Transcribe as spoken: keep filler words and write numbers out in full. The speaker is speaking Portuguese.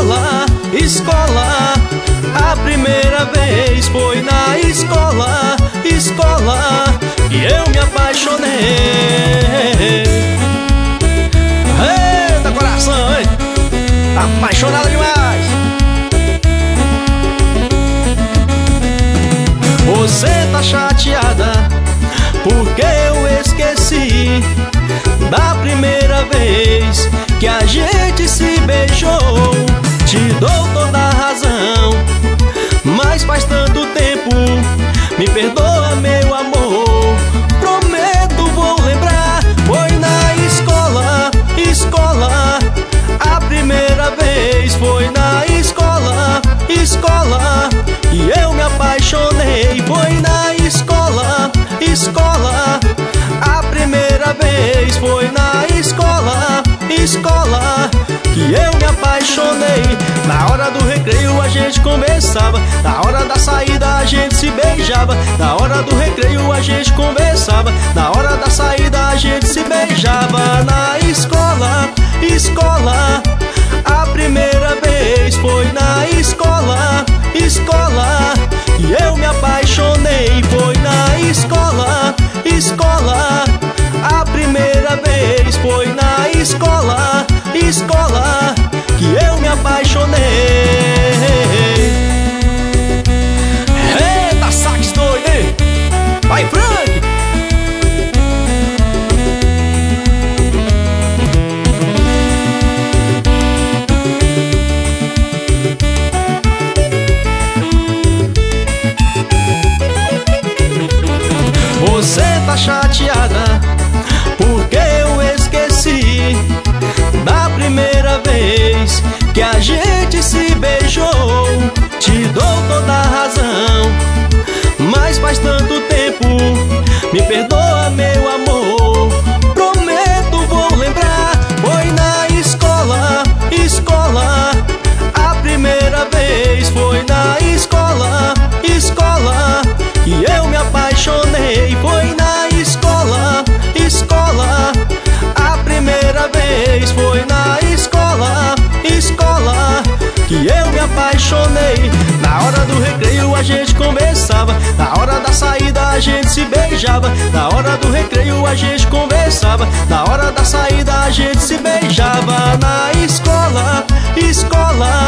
escola, escola. A primeira vez foi na escola, escola, que eu me apaixonei. Eita coração, hein? Apaixonada demais. Você tá chateada porque eu esqueci da primeira vez que a gente se beijou. Te dou toda a razão, mas faz tanto tempo. Me perdoa, meu amor, prometo vou lembrar. Foi na escola, escola. A primeira vez foi na escola, escola, e eu me apaixonei. Foi na escola, escola. A primeira vez foi na escola, escola, que eu me apaixonei. Na hora do recreio a gente conversava, na hora da saída a gente se beijava. Na hora do recreio a gente conversava, na hora da saída a gente se beijava. Na escola, escola. A primeira vez foi na escola, escola, e eu me apaixonei. Foi na escola, escola. A primeira vez foi na escola, escola, que eu me apaixonei. Eita, sax doido, hein? Vai, Frank! Você tá chateada porque eu esqueci da primeira vez que a gente se beijou. Te dou toda a razão, mas faz tanto tempo. Me perdoa, meu amor, prometo vou lembrar. Foi na escola, escola. A primeira vez foi na escola, escola, que eu me apaixonei. Foi na escola, escola. A primeira vez foi na escola, escola, que eu me apaixonei. Na hora do recreio a gente conversava, na hora da saída a gente se beijava. Na hora do recreio a gente conversava, na hora da saída a gente se beijava. Na escola, escola.